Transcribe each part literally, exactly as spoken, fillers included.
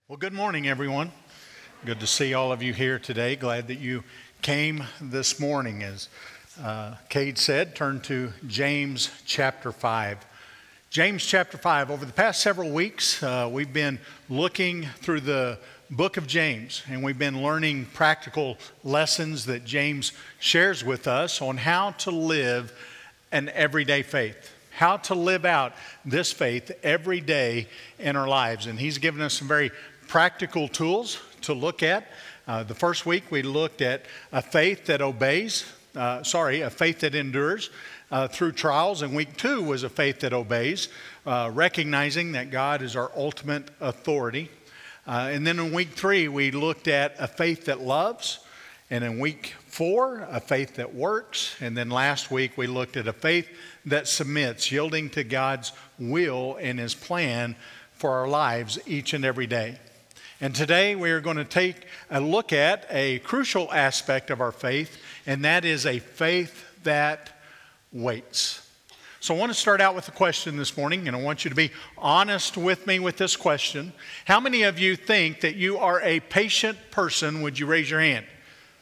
Well, good morning, everyone. Good to see all of you here today. Glad that you came this morning. As uh, Cade said, turn to James chapter five. James chapter five. Over the past several weeks, uh, we've been looking through the book of James, and we've been learning practical lessons that James shares with us on how to live an everyday faith. How to live out this faith every day in our lives. And he's given us some very practical tools to look at. Uh, the first week we looked at a faith that obeys, uh, sorry, a faith that endures uh, through trials. And week two was a faith that obeys, uh, recognizing that God is our ultimate authority. Uh, and then in week three we looked at a faith that loves. And in week four, a faith that works. And then last week we looked at a faith that submits, yielding to God's will and His plan for our lives each and every day. And today we are going to take a look at a crucial aspect of our faith, and that is a faith that waits. So I want to start out with a question this morning, and I want you to be honest with me with this question. How many of you think that you are a patient person? Would you raise your hand?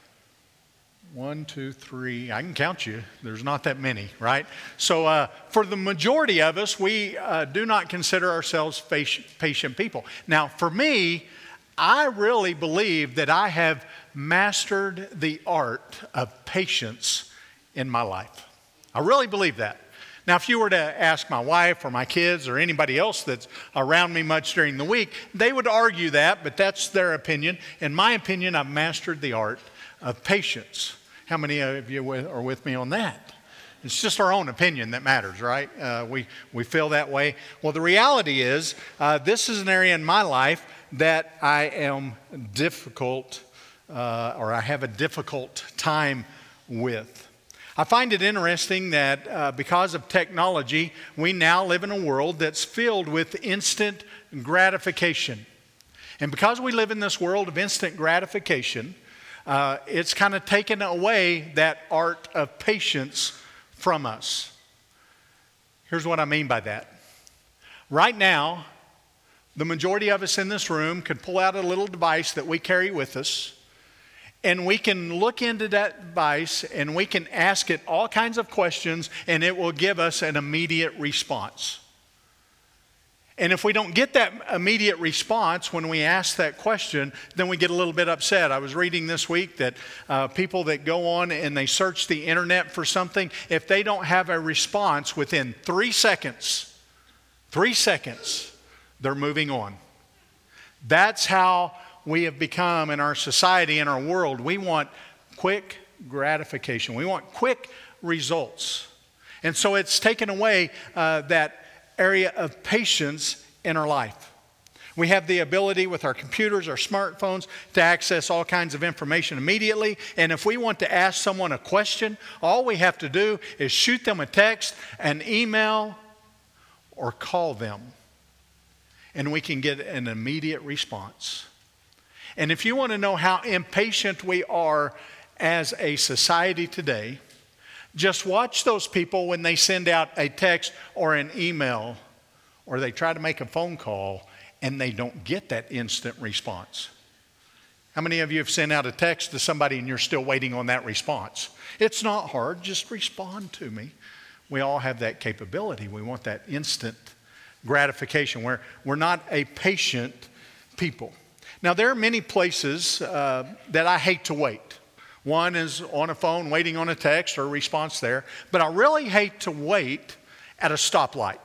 One, two, three. I can count you. There's not that many, right? So uh, for the majority of us, we uh, do not consider ourselves patient people. Now, for me, I really believe that I have mastered the art of patience in my life. I really believe that. Now, if you were to ask my wife or my kids or anybody else that's around me much during the week, they would argue that, but that's their opinion. In my opinion, I've mastered the art of patience. How many of you are with me on that? It's just our own opinion that matters, right? Uh, we, we feel that way. Well, the reality is, uh, this is an area in my life that I am difficult, uh, or I have a difficult time with. I find it interesting that uh, because of technology, we now live in a world that's filled with instant gratification. And because we live in this world of instant gratification, uh, it's kind of taken away that art of patience from us. Here's what I mean by that. Right now, the majority of us in this room could pull out a little device that we carry with us, and we can look into that device and we can ask it all kinds of questions, and it will give us an immediate response. And if we don't get that immediate response when we ask that question, then we get a little bit upset. I was reading this week that uh, people that go on and they search the internet for something, if they don't have a response within three seconds, three seconds, they're moving on. That's how we have become in our society, in our world. We want quick gratification. We want quick results. And so it's taken away uh, that area of patience in our life. We have the ability with our computers, our smartphones, to access all kinds of information immediately. And if we want to ask someone a question, all we have to do is shoot them a text, an email, or call them. And we can get an immediate response. And if you want to know how impatient we are as a society today, just watch those people when they send out a text or an email, or they try to make a phone call and they don't get that instant response. How many of you have sent out a text to somebody and you're still waiting on that response? It's not hard, just respond to me. We all have that capability. We want that instant gratification. We're, we're not a patient people. Now, there are many places uh, that I hate to wait. One is on a phone waiting on a text or a response there. But I really hate to wait at a stoplight.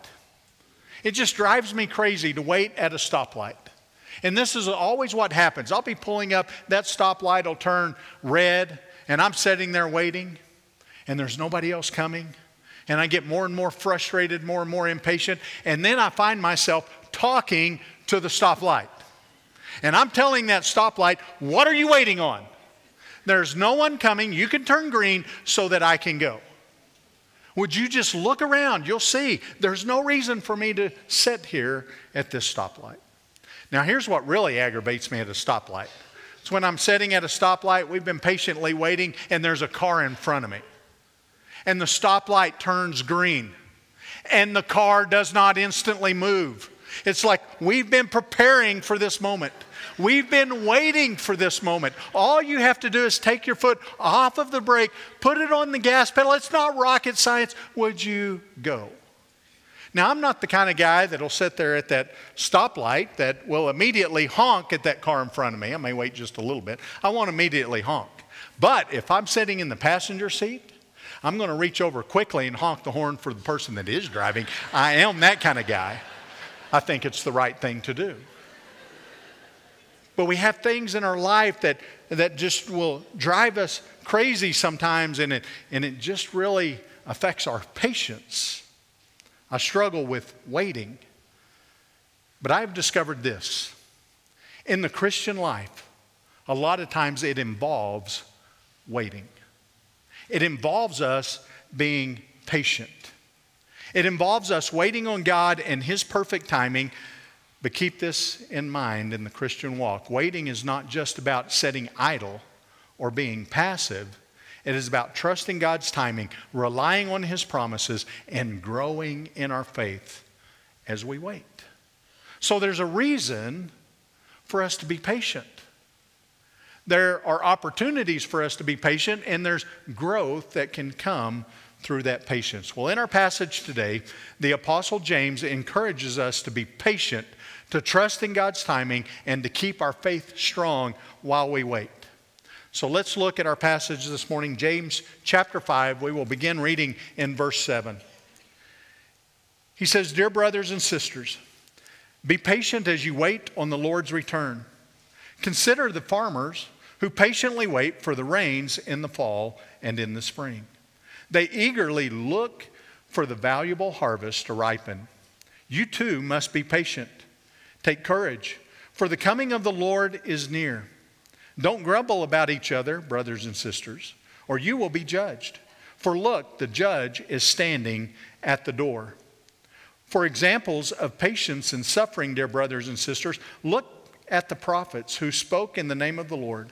It just drives me crazy to wait at a stoplight. And this is always what happens. I'll be pulling up, that stoplight will turn red, and I'm sitting there waiting, and there's nobody else coming. And I get more and more frustrated, more and more impatient. And then I find myself talking to the stoplight. And I'm telling that stoplight, what are you waiting on? There's no one coming. You can turn green so that I can go. Would you just look around? You'll see there's no reason for me to sit here at this stoplight. Now, here's what really aggravates me at a stoplight. It's when I'm sitting at a stoplight, we've been patiently waiting, and there's a car in front of me. And the stoplight turns green. And the car does not instantly move. It's like we've been preparing for this moment. We've been waiting for this moment. All you have to do is take your foot off of the brake, put it on the gas pedal. It's not rocket science. Would you go? Now, I'm not the kind of guy that'll sit there at that stoplight that will immediately honk at that car in front of me. I may wait just a little bit. I won't immediately honk. But if I'm sitting in the passenger seat, I'm going to reach over quickly and honk the horn for the person that is driving. I am that kind of guy. I think it's the right thing to do. But we have things in our life that, that just will drive us crazy sometimes, and it, and it just really affects our patience. I struggle with waiting. But I've discovered this. In the Christian life, a lot of times it involves waiting. It involves us being patient. It involves us waiting on God and His perfect timing. But keep this in mind in the Christian walk. Waiting is not just about sitting idle or being passive. It is about trusting God's timing, relying on His promises, and growing in our faith as we wait. So there's a reason for us to be patient. There are opportunities for us to be patient, and there's growth that can come through that patience. Well, in our passage today, the Apostle James encourages us to be patient, to trust in God's timing, and to keep our faith strong while we wait. So let's look at our passage this morning, James chapter five. We will begin reading in verse seven. He says, "Dear brothers and sisters, be patient as you wait on the Lord's return. Consider the farmers who patiently wait for the rains in the fall and in the spring. They eagerly look for the valuable harvest to ripen. You too must be patient. Take courage, for the coming of the Lord is near. Don't grumble about each other, brothers and sisters, or you will be judged. For look, the judge is standing at the door. For examples of patience and suffering, dear brothers and sisters, look at the prophets who spoke in the name of the Lord.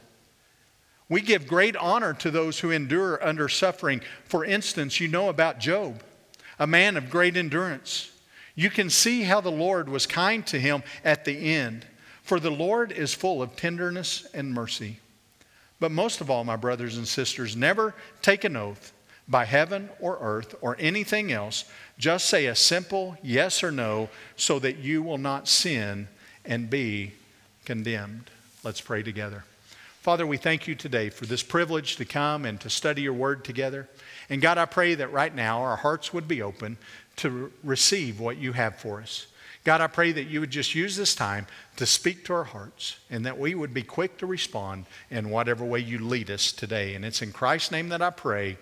We give great honor to those who endure under suffering. For instance, you know about Job, a man of great endurance. You can see how the Lord was kind to him at the end. For the Lord is full of tenderness and mercy. But most of all, my brothers and sisters, never take an oath by heaven or earth or anything else. Just say a simple yes or no so that you will not sin and be condemned." Let's pray together. Father, we thank you today for this privilege to come and to study your word together. And God, I pray that right now our hearts would be open to receive what you have for us. God, I pray that you would just use this time to speak to our hearts and that we would be quick to respond in whatever way you lead us today. And it's in Christ's name that I pray.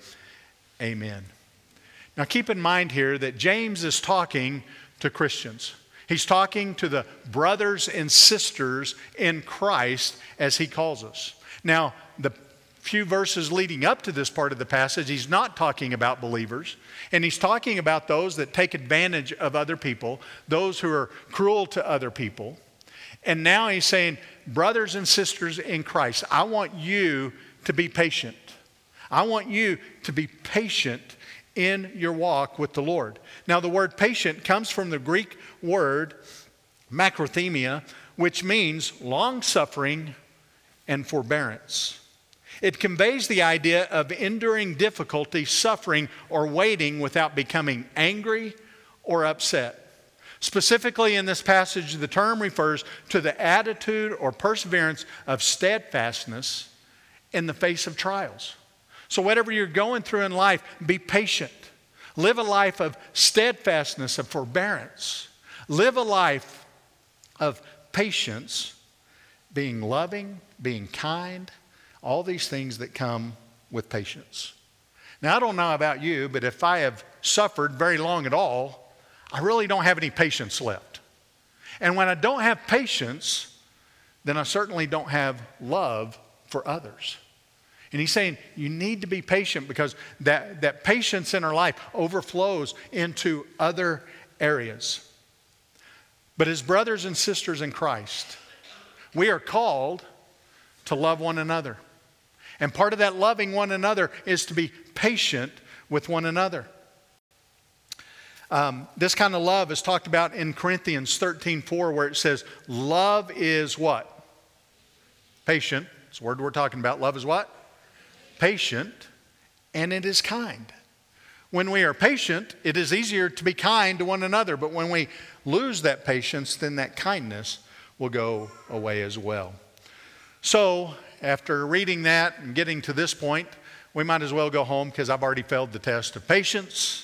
Amen. Now keep in mind here that James is talking to Christians. He's talking to the brothers and sisters in Christ, as he calls us. Now, the few verses leading up to this part of the passage, he's not talking about believers. And he's talking about those that take advantage of other people, those who are cruel to other people. And now he's saying, brothers and sisters in Christ, I want you to be patient. I want you to be patient in your walk with the Lord. Now, the word patient comes from the Greek word macrothemia, which means long-suffering and forbearance. It conveys the idea of enduring difficulty, suffering, or waiting without becoming angry or upset. Specifically in this passage, the term refers to the attitude or perseverance of steadfastness in the face of trials. So whatever you're going through in life, be patient. Live a life of steadfastness, of forbearance. Live a life of patience, being loving, being kind, all these things that come with patience. Now, I don't know about you, but if I have suffered very long at all, I really don't have any patience left. And when I don't have patience, then I certainly don't have love for others. And he's saying you need to be patient because that, that patience in our life overflows into other areas. But as brothers and sisters in Christ, we are called to love one another. And part of that loving one another is to be patient with one another. Um, this kind of love is talked about in Corinthians thirteen four, where it says, love is what? Patient. It's the word we're talking about. Love is what? Patient, and it is kind. When we are patient, it is easier to be kind to one another. But when we lose that patience, then that kindness will go away as well. So, after reading that and getting to this point, we might as well go home because I've already failed the test of patience.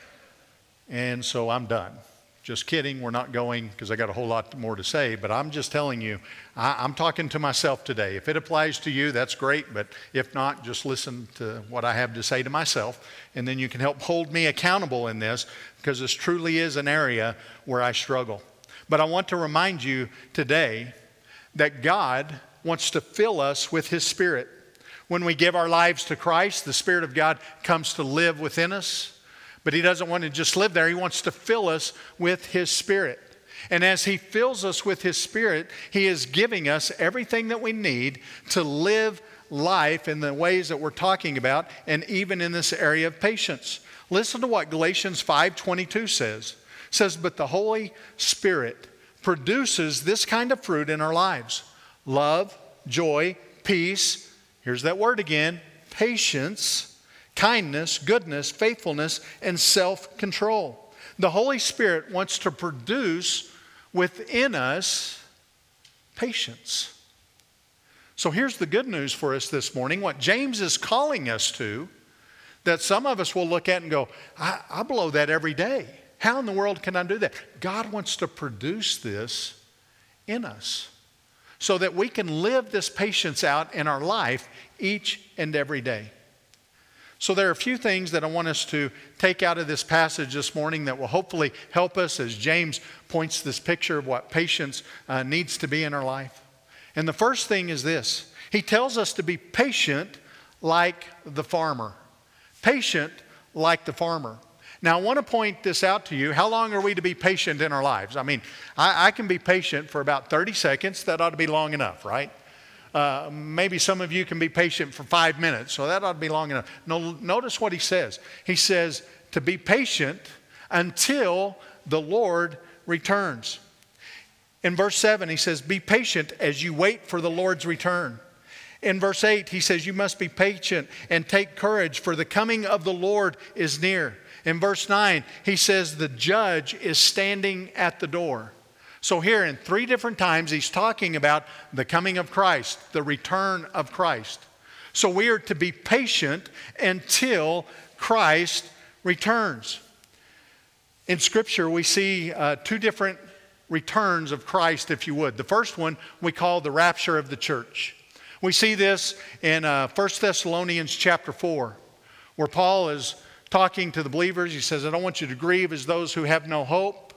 And so I'm done. Just kidding, we're not going because I got a whole lot more to say, but I'm just telling you, I, I'm talking to myself today. If it applies to you, that's great, but if not, just listen to what I have to say to myself, and then you can help hold me accountable in this, because this truly is an area where I struggle. But I want to remind you today that God wants to fill us with His Spirit. When we give our lives to Christ, the Spirit of God comes to live within us. But He doesn't want to just live there. He wants to fill us with His Spirit. And as He fills us with His Spirit, He is giving us everything that we need to live life in the ways that we're talking about, and even in this area of patience. Listen to what Galatians five twenty-two says. It says, but the Holy Spirit produces this kind of fruit in our lives. Love, joy, peace, here's that word again, patience, kindness, goodness, faithfulness, and self-control. The Holy Spirit wants to produce within us patience. So here's the good news for us this morning. What James is calling us to, that some of us will look at and go, I, I blow that every day. How in the world can I do that? God wants to produce this in us so that we can live this patience out in our life each and every day. So there are a few things that I want us to take out of this passage this morning that will hopefully help us as James points this picture of what patience uh, needs to be in our life. And the first thing is this. He tells us to be patient like the farmer. Patient like the farmer. Now I want to point this out to you. How long are we to be patient in our lives? I mean, I, I can be patient for about thirty seconds. That ought to be long enough, right? Uh, maybe some of you can be patient for five minutes, so that ought to be long enough. No, notice what he says. He says to be patient until the Lord returns. In verse seven, he says, be patient as you wait for the Lord's return. In verse eight, he says, you must be patient and take courage, for the coming of the Lord is near. In verse nine, he says, the judge is standing at the door. So here in three different times, he's talking about the coming of Christ, the return of Christ. So we are to be patient until Christ returns. In Scripture, we see uh, two different returns of Christ, if you would. The first one we call the rapture of the church. We see this in uh, First Thessalonians chapter four, where Paul is talking to the believers. He says, I don't want you to grieve as those who have no hope,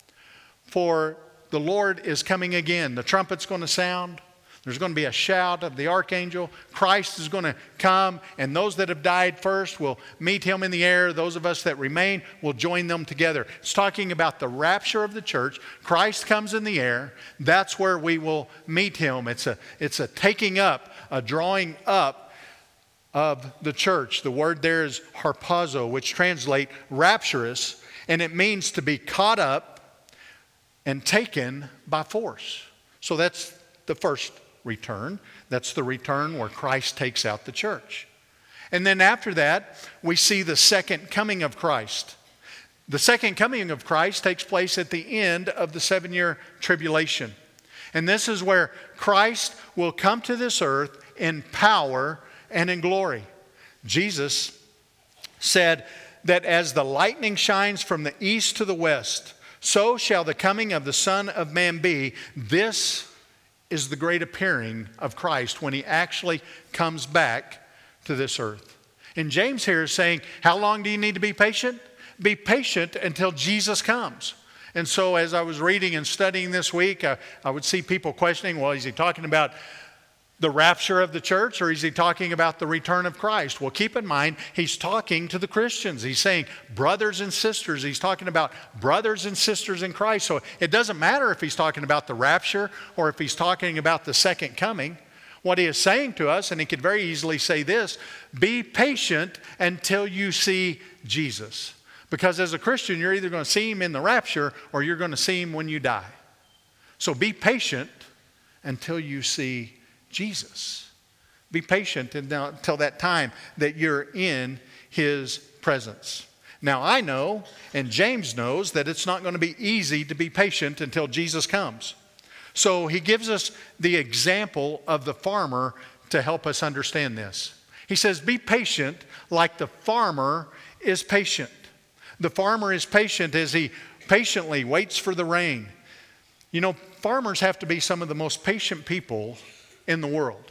for the Lord is coming again. The trumpet's going to sound. There's going to be a shout of the archangel. Christ is going to come, and those that have died first will meet Him in the air. Those of us that remain will join them together. It's talking about the rapture of the church. Christ comes in the air. That's where we will meet Him. It's a, it's a taking up, a drawing up of the church. The word there is harpazo, which translates rapturous, and it means to be caught up and taken by force. So that's the first return. That's the return where Christ takes out the church. And then after that, we see the second coming of Christ. The second coming of Christ takes place at the end of the seven-year tribulation. And this is where Christ will come to this earth in power and in glory. Jesus said that as the lightning shines from the east to the west, so shall the coming of the Son of Man be. This is the great appearing of Christ when He actually comes back to this earth. And James here is saying, how long do you need to be patient? Be patient until Jesus comes. And so as I was reading and studying this week, I, I would see people questioning, well, is he talking about the rapture of the church, or is he talking about the return of Christ? Well, keep in mind, he's talking to the Christians. He's saying brothers and sisters. He's talking about brothers and sisters in Christ. So it doesn't matter if he's talking about the rapture or if he's talking about the second coming. What he is saying to us, and he could very easily say this, be patient until you see Jesus. Because as a Christian, you're either going to see him in the rapture or you're going to see him when you die. So be patient until you see Jesus. Be patient until that time that you're in his presence. Now I know, and James knows, that it's not going to be easy to be patient until Jesus comes. So he gives us the example of the farmer to help us understand this. He says, be patient like the farmer is patient. The farmer is patient as he patiently waits for the rain. You know, farmers have to be some of the most patient people in the world.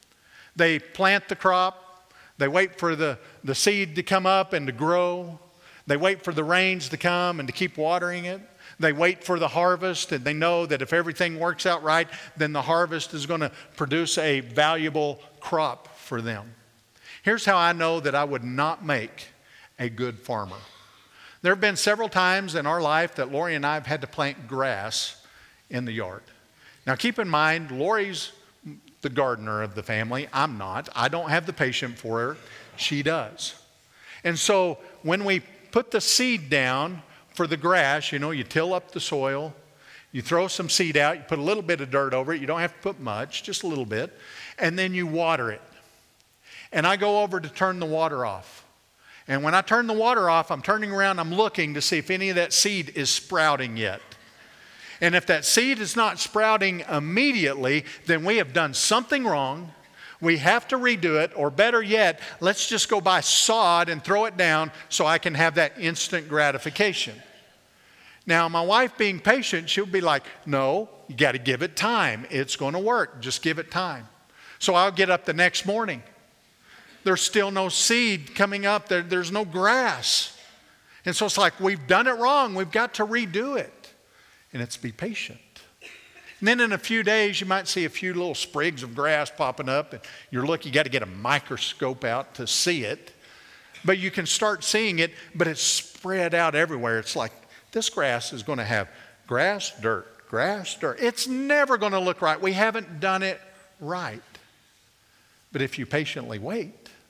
They plant the crop. They wait for the, the seed to come up and to grow. They wait for the rains to come and to keep watering it. They wait for the harvest, and they know that if everything works out right, then the harvest is going to produce a valuable crop for them. Here's how I know that I would not make a good farmer. There have been several times in our life that Lori and I have had to plant grass in the yard. Now keep in mind, Lori's the gardener of the family. I'm not. I don't have the patience for her. She does. And so when we put the seed down for the grass, you know, you till up the soil, you throw some seed out, you put a little bit of dirt over it. You don't have to put much, just a little bit. And then you water it. And I go over to turn the water off. And when I turn the water off, I'm turning around, I'm looking to see if any of that seed is sprouting yet. And if that seed is not sprouting immediately, then we have done something wrong. We have to redo it, or better yet, let's just go buy sod and throw it down so I can have that instant gratification. Now, my wife being patient, she'll be like, no, you got to give it time. It's going to work. Just give it time. So I'll get up the next morning. There's still no seed coming up. There, there's no grass. And so it's like, we've done it wrong. We've got to redo it. And it's be patient. And then in a few days, you might see a few little sprigs of grass popping up. And you're looking, you got to get a microscope out to see it. But you can start seeing it, but it's spread out everywhere. It's like, this grass is going to have grass, dirt, grass, dirt. It's never going to look right. We haven't done it right. But if you patiently wait,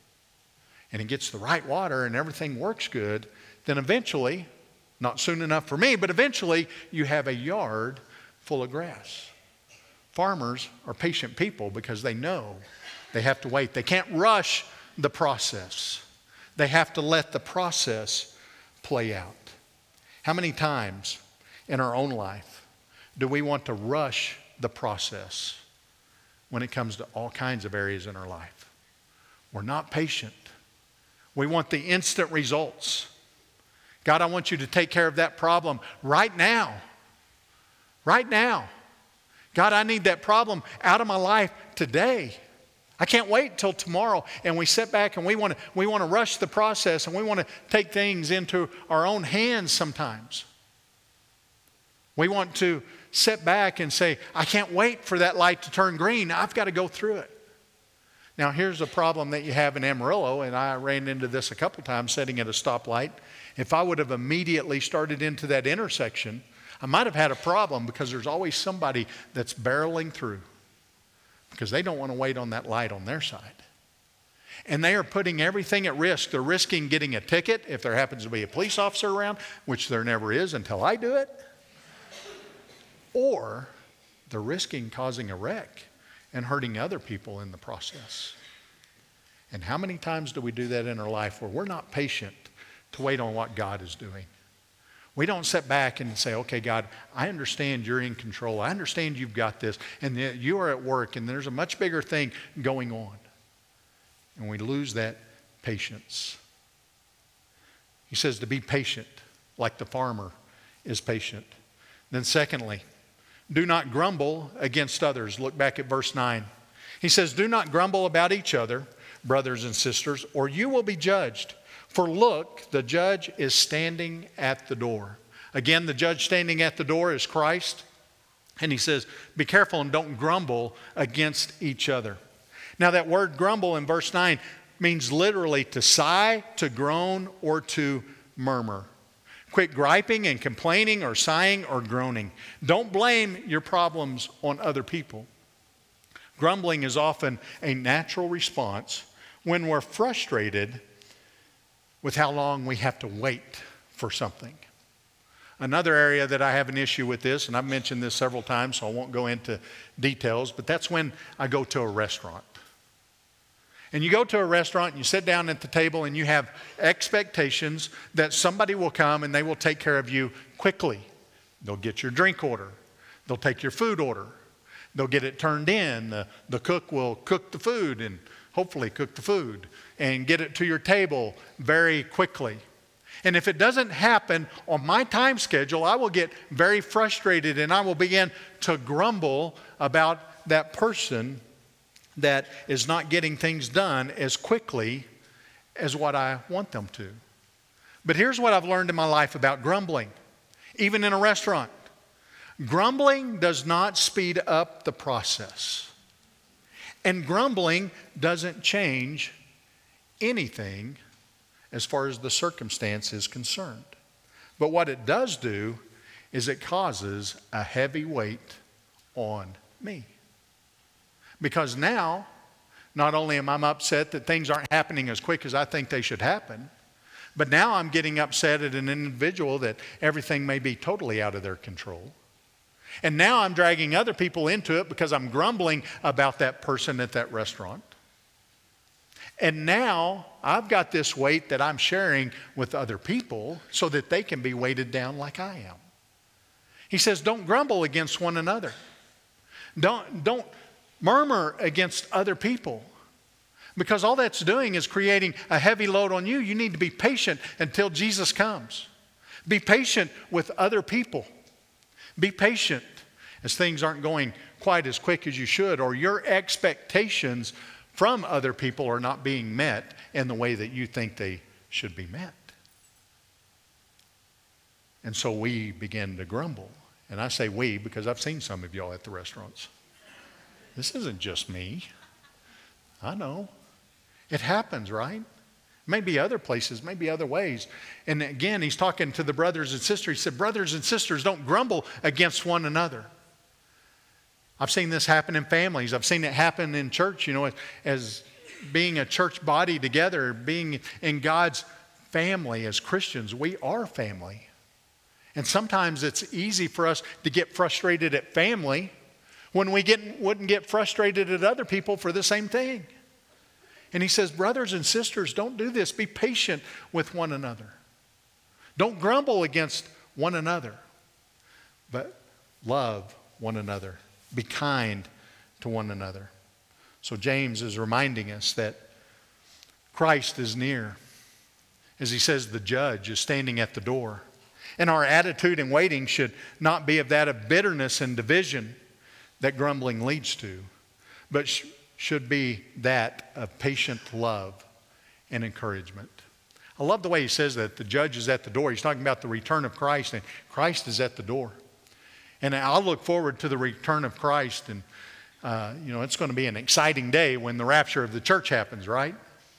and it gets the right water and everything works good, then eventually, not soon enough for me, but eventually you have a yard full of grass. Farmers are patient people because they know they have to wait. They can't rush the process. They have to let the process play out. How many times in our own life do we want to rush the process when it comes to all kinds of areas in our life? We're not patient. We want the instant results. God, I want you to take care of that problem right now. Right now. God, I need that problem out of my life today. I can't wait till tomorrow. And we sit back and we want to we want to rush the process, and we want to take things into our own hands sometimes. We want to sit back and say, I can't wait for that light to turn green. I've got to go through it. Now, here's a problem that you have in Amarillo, and I ran into this a couple times sitting at a stoplight. If I would have immediately started into that intersection, I might have had a problem, because there's always somebody that's barreling through because they don't want to wait on that light on their side. And they are putting everything at risk. They're risking getting a ticket if there happens to be a police officer around, which there never is until I do it. Or they're risking causing a wreck and hurting other people in the process. And how many times do we do that in our life where we're not patient to wait on what God is doing? We don't sit back and say, okay, God, I understand you're in control. I understand you've got this, and that you are at work, and there's a much bigger thing going on. And we lose that patience. He says to be patient like the farmer is patient. Then secondly, do not grumble against others. Look back at verse nine. He says, do not grumble about each other, brothers and sisters, or you will be judged. For look, the judge is standing at the door. Again, the judge standing at the door is Christ. And he says, be careful and don't grumble against each other. Now that word grumble in verse nine means literally to sigh, to groan, or to murmur. Quit griping and complaining or sighing or groaning. Don't blame your problems on other people. Grumbling is often a natural response when we're frustrated with how long we have to wait for something. Another area that I have an issue with this, and I've mentioned this several times, so I won't go into details, but that's when I go to a restaurant. And you go to a restaurant and you sit down at the table and you have expectations that somebody will come and they will take care of you quickly. They'll get your drink order. They'll take your food order. They'll get it turned in. The, the cook will cook the food and hopefully cook the food and get it to your table very quickly. And if it doesn't happen on my time schedule, I will get very frustrated and I will begin to grumble about that person that is not getting things done as quickly as what I want them to. But here's what I've learned in my life about grumbling, even in a restaurant. Grumbling does not speed up the process. And grumbling doesn't change anything as far as the circumstance is concerned. But what it does do is it causes a heavy weight on me. Because now, not only am I upset that things aren't happening as quick as I think they should happen, but now I'm getting upset at an individual that everything may be totally out of their control. And now I'm dragging other people into it because I'm grumbling about that person at that restaurant. And now I've got this weight that I'm sharing with other people so that they can be weighted down like I am. He says, don't grumble against one another. Don't, don't murmur against other people, because all that's doing is creating a heavy load on you. You need to be patient until Jesus comes. Be patient with other people. Be patient as things aren't going quite as quick as you should, or your expectations from other people are not being met in the way that you think they should be met. And so we begin to grumble. And I say we because I've seen some of y'all at the restaurants. This isn't just me. I know. It happens, right? Maybe other places, maybe other ways. And again, he's talking to the brothers and sisters. He said, brothers and sisters, don't grumble against one another. I've seen this happen in families. I've seen it happen in church, you know, as, as being a church body together, being in God's family as Christians. We are family. And sometimes it's easy for us to get frustrated at family when we get, wouldn't get frustrated at other people for the same thing. And he says, brothers and sisters, don't do this. Be patient with one another. Don't grumble against one another, but love one another. Be kind to one another. So James is reminding us that Christ is near. As he says, the judge is standing at the door. And our attitude in waiting should not be of that of bitterness and division that grumbling leads to, but sh- should be that of patient love and encouragement. I love the way he says that the judge is at the door. He's talking about the return of Christ, and Christ is at the door. And I'll look forward to the return of Christ, and uh, you know, it's going to be an exciting day when the rapture of the church happens, right?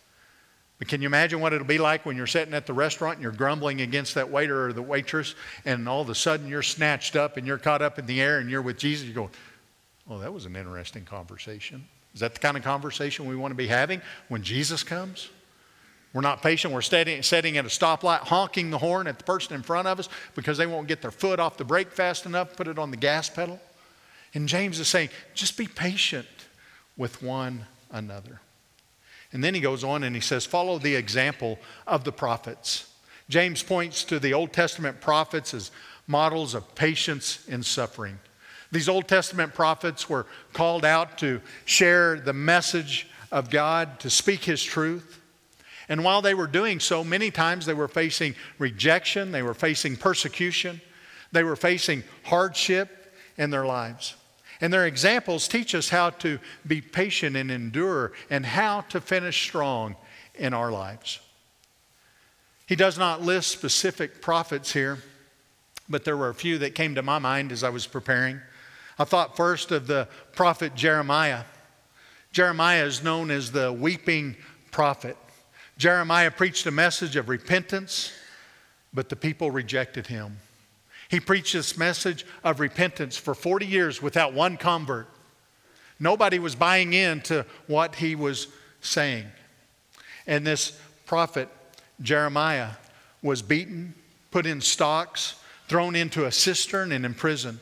But can you imagine what it'll be like when you're sitting at the restaurant and you're grumbling against that waiter or the waitress, and all of a sudden you're snatched up and you're caught up in the air and you're with Jesus? You go, oh, that was an interesting conversation. Is that the kind of conversation we want to be having when Jesus comes? We're not patient. We're steady, sitting at a stoplight, honking the horn at the person in front of us because they won't get their foot off the brake fast enough, put it on the gas pedal. And James is saying, just be patient with one another. And then he goes on and he says, follow the example of the prophets. James points to the Old Testament prophets as models of patience in suffering. These Old Testament prophets were called out to share the message of God, to speak His truth. And while they were doing so, many times they were facing rejection, they were facing persecution, they were facing hardship in their lives. And their examples teach us how to be patient and endure and how to finish strong in our lives. He does not list specific prophets here, but there were a few that came to my mind as I was preparing. I thought first of the prophet Jeremiah. Jeremiah is known as the weeping prophet. Jeremiah preached a message of repentance, but the people rejected him. He preached this message of repentance for forty years without one convert. Nobody was buying into what he was saying. And this prophet, Jeremiah, was beaten, put in stocks, thrown into a cistern, and imprisoned.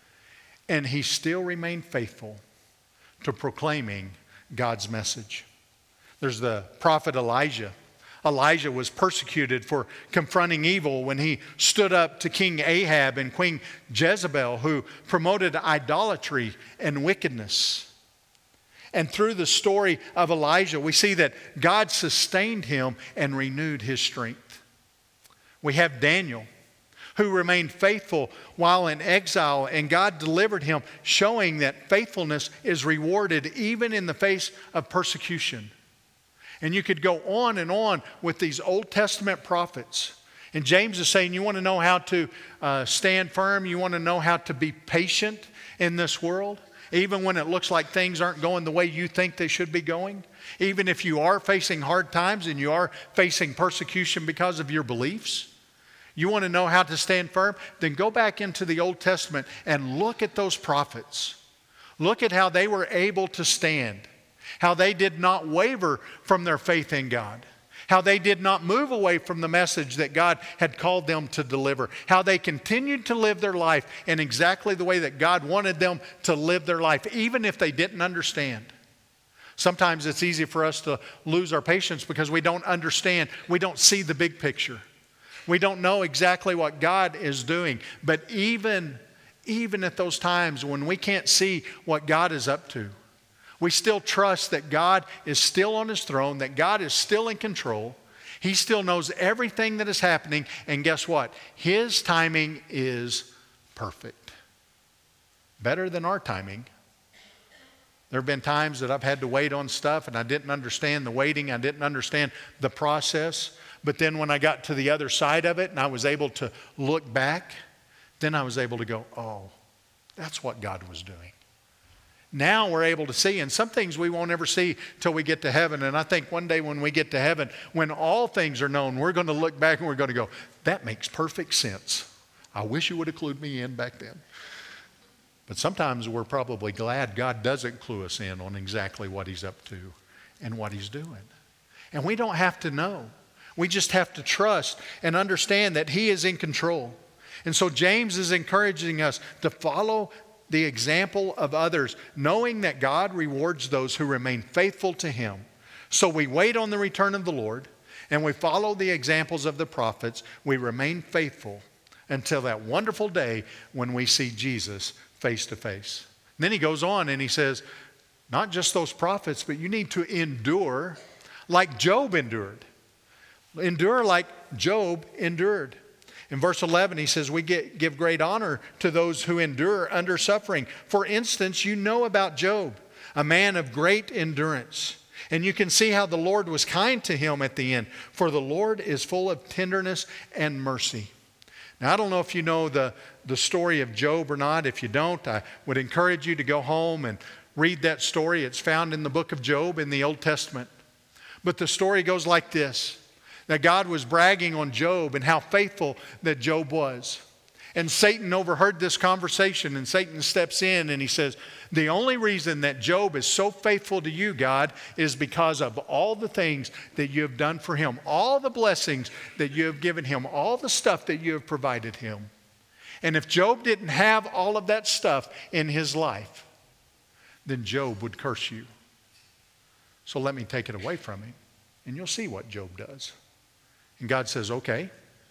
And he still remained faithful to proclaiming God's message. There's the prophet Elijah. Elijah was persecuted for confronting evil when he stood up to King Ahab and Queen Jezebel, who promoted idolatry and wickedness. And through the story of Elijah, we see that God sustained him and renewed his strength. We have Daniel, who remained faithful while in exile, and God delivered him, showing that faithfulness is rewarded even in the face of persecution. And you could go on and on with these Old Testament prophets. And James is saying, you want to know how to uh, stand firm, you want to know how to be patient in this world, even when it looks like things aren't going the way you think they should be going. Even if you are facing hard times and you are facing persecution because of your beliefs. You want to know how to stand firm? Then go back into the Old Testament and look at those prophets. Look at how they were able to stand. How they did not waver from their faith in God. How they did not move away from the message that God had called them to deliver. How they continued to live their life in exactly the way that God wanted them to live their life, even if they didn't understand. Sometimes it's easy for us to lose our patience because we don't understand. We don't see the big picture. We don't know exactly what God is doing. But even, even at those times when we can't see what God is up to, we still trust that God is still on His throne, that God is still in control. He still knows everything that is happening. And guess what? His timing is perfect. Better than our timing. There have been times that I've had to wait on stuff and I didn't understand the waiting. I didn't understand the process. But then when I got to the other side of it and I was able to look back, then I was able to go, oh, that's what God was doing. Now we're able to see, and some things we won't ever see till we get to heaven. And I think one day when we get to heaven, when all things are known, we're going to look back and we're going to go, that makes perfect sense. I wish you would have clued me in back then. But sometimes we're probably glad God doesn't clue us in on exactly what He's up to and what He's doing. And we don't have to know. We just have to trust and understand that He is in control. And so James is encouraging us to follow the example of others, knowing that God rewards those who remain faithful to Him. So we wait on the return of the Lord, and we follow the examples of the prophets. We remain faithful until that wonderful day when we see Jesus face to face. And then he goes on and he says, not just those prophets, but you need to endure like Job endured. Endure like Job endured. In verse eleven, he says, we get, give great honor to those who endure under suffering. For instance, you know about Job, a man of great endurance. And you can see how the Lord was kind to him at the end. For the Lord is full of tenderness and mercy. Now, I don't know if you know the, the story of Job or not. If you don't, I would encourage you to go home and read that story. It's found in the book of Job in the Old Testament. But the story goes like this. That God was bragging on Job and how faithful that Job was. And Satan overheard this conversation, and Satan steps in and he says, the only reason that Job is so faithful to you, God, is because of all the things that you have done for him, all the blessings that you have given him, all the stuff that you have provided him. And if Job didn't have all of that stuff in his life, then Job would curse you. So let me take it away from him, and you'll see what Job does. And God says, okay.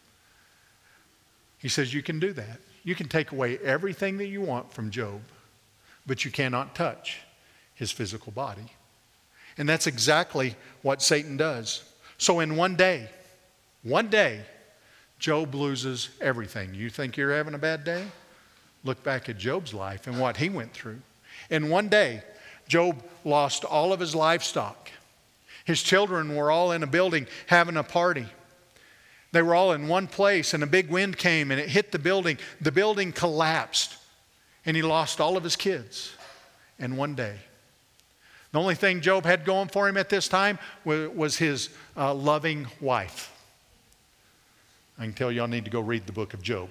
He says, you can do that. You can take away everything that you want from Job, but you cannot touch his physical body. And that's exactly what Satan does. So in one day, one day, Job loses everything. You think you're having a bad day? Look back at Job's life and what he went through. In one day, Job lost all of his livestock. His children were all in a building having a party. They were all in one place, and a big wind came and it hit the building. The building collapsed, and he lost all of his kids in one day. The only thing Job had going for him at this time was, was his uh, loving wife. I can tell you, I need to go read the book of Job.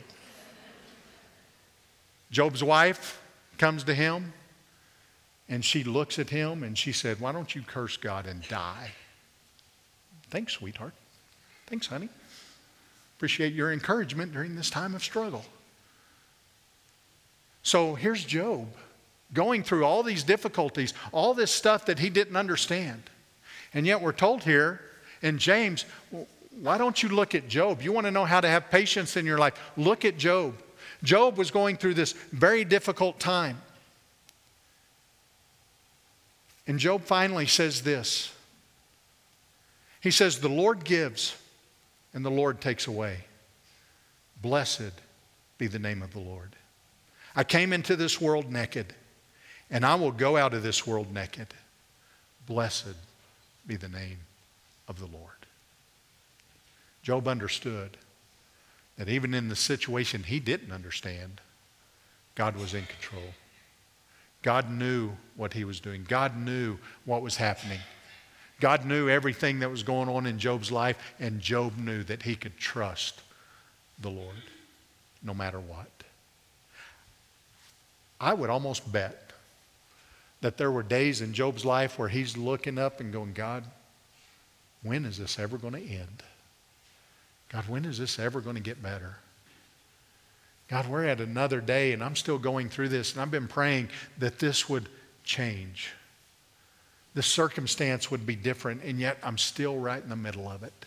Job's wife comes to him, and she looks at him, and she said, why don't you curse God and die? Thanks, sweetheart. Thanks, honey. Appreciate your encouragement during this time of struggle. So here's Job going through all these difficulties, all this stuff that he didn't understand. And yet we're told here in James, well, why don't you look at Job? You want to know how to have patience in your life? Look at Job. Job was going through this very difficult time. And Job finally says this. He says, the Lord gives and the Lord takes away. Blessed be the name of the Lord. I came into this world naked, and I will go out of this world naked. Blessed be the name of the Lord. Job understood that even in the situation he didn't understand, God was in control. God knew what he was doing. God knew what was happening. God knew everything that was going on in Job's life, and Job knew that he could trust the Lord no matter what. I would almost bet that there were days in Job's life where he's looking up and going, God, when is this ever going to end? God, when is this ever going to get better? God, we're at another day and I'm still going through this, and I've been praying that this would change. The circumstance would be different, and yet I'm still right in the middle of it.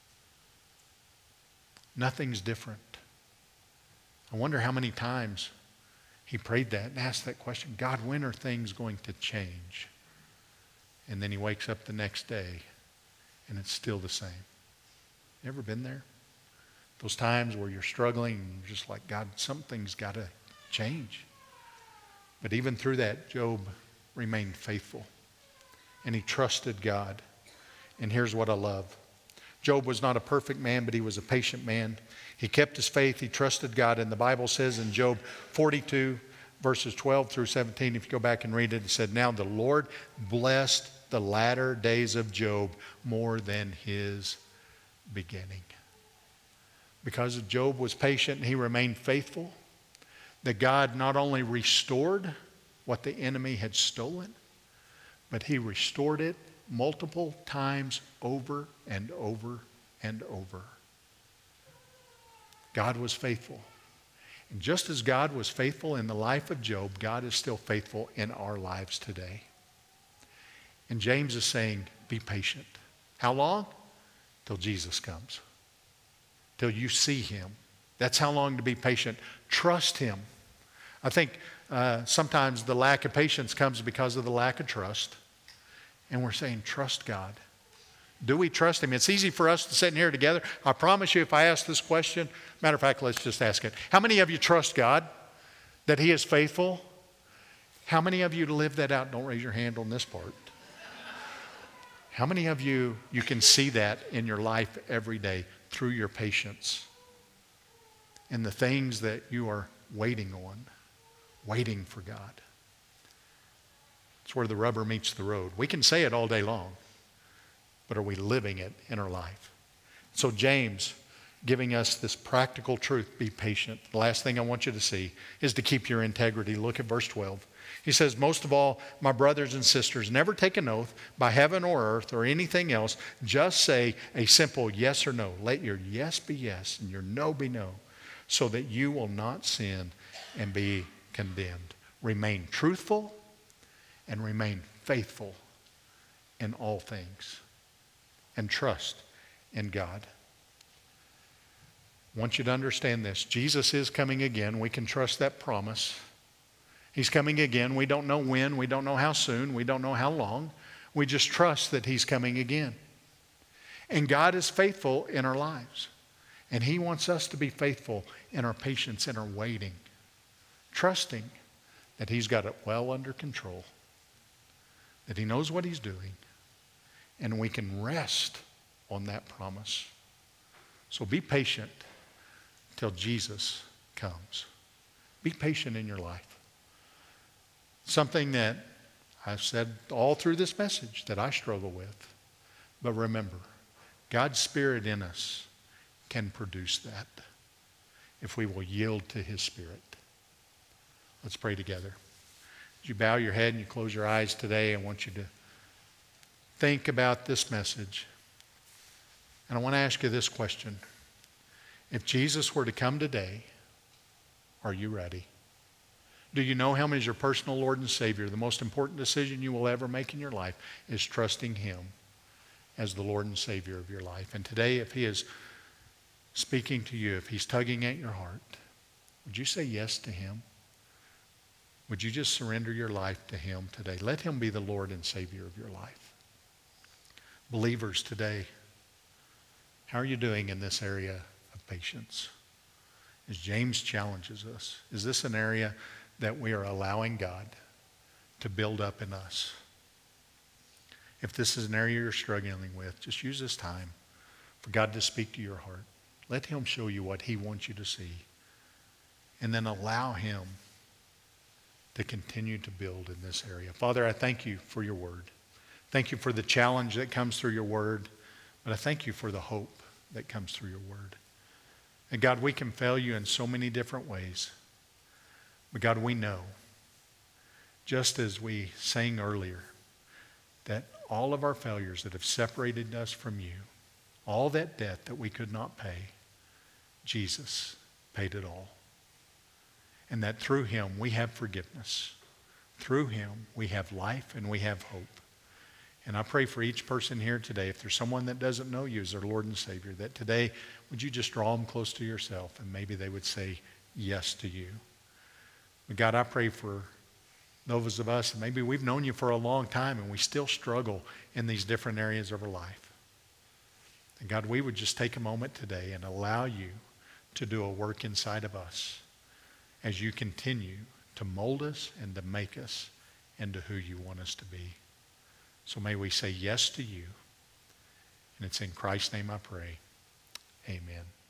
Nothing's different. I wonder how many times he prayed that and asked that question, God, when are things going to change? And then he wakes up the next day and it's still the same. You ever been there? Those times where you're struggling and you're just like, God, something's got to change. But even through that, Job remained faithful and he trusted God. And here's what I love. Job was not a perfect man, but he was a patient man. He kept his faith. He trusted God. And the Bible says in Job forty-two, verses twelve through seventeen, if you go back and read it, it said, now the Lord blessed the latter days of Job more than his beginning. Because Job was patient and he remained faithful, that God not only restored what the enemy had stolen, but he restored it multiple times over and over and over. God was faithful. And just as God was faithful in the life of Job, God is still faithful in our lives today. And James is saying, be patient. How long? Till Jesus comes. Till you see him. That's how long to be patient. Trust him. I think uh, sometimes the lack of patience comes because of the lack of trust. And we're saying, trust God. Do we trust him? It's easy for us to sit in here together. I promise you, if I ask this question, matter of fact, let's just ask it. How many of you trust God, that he is faithful? How many of you live that out? Don't raise your hand on this part. How many of you, you can see that in your life every day through your patience and the things that you are waiting on, waiting for God? It's where the rubber meets the road. We can say it all day long, but are we living it in our life? So James, giving us this practical truth, be patient. The last thing I want you to see is to keep your integrity. Look at verse twelve. He says, most of all, my brothers and sisters, never take an oath by heaven or earth or anything else. Just say a simple yes or no. Let your yes be yes and your no be no, so that you will not sin and be condemned. Remain truthful and remain faithful in all things. And trust in God. I want you to understand this. Jesus is coming again. We can trust that promise. He's coming again. We don't know when. We don't know how soon. We don't know how long. We just trust that he's coming again. And God is faithful in our lives. And he wants us to be faithful in our patience and our waiting. Trusting that he's got it well under control. That he knows what he's doing. And we can rest on that promise. So be patient till Jesus comes. Be patient in your life. Something that I've said all through this message that I struggle with. But remember, God's Spirit in us can produce that if we will yield to his Spirit. Let's pray together. As you bow your head and you close your eyes today, I want you to think about this message. And I want to ask you this question. If Jesus were to come today, are you ready? Do you know Him as your personal Lord and Savior? The most important decision you will ever make in your life is trusting Him as the Lord and Savior of your life. And today, if He is speaking to you, if He's tugging at your heart, would you say yes to Him? Would you just surrender your life to Him today? Let Him be the Lord and Savior of your life. Believers today, how are you doing in this area of patience? As James challenges us, is this an area that we are allowing God to build up in us? If this is an area you're struggling with, just use this time for God to speak to your heart. Let Him show you what He wants you to see. And then allow Him to continue to build in this area. Father, I thank You for Your word. Thank You for the challenge that comes through Your word. But I thank You for the hope that comes through Your word. And God, we can fail You in so many different ways. But God, we know, just as we sang earlier, that all of our failures that have separated us from You, all that debt that we could not pay, Jesus paid it all. And that through Him we have forgiveness. Through Him we have life and we have hope. And I pray for each person here today, if there's someone that doesn't know You as their Lord and Savior, that today would You just draw them close to Yourself and maybe they would say yes to You. But God, I pray for those of us, and maybe we've known You for a long time and we still struggle in these different areas of our life. And God, we would just take a moment today and allow You to do a work inside of us as You continue to mold us and to make us into who You want us to be. So may we say yes to You. And it's in Christ's name I pray. Amen.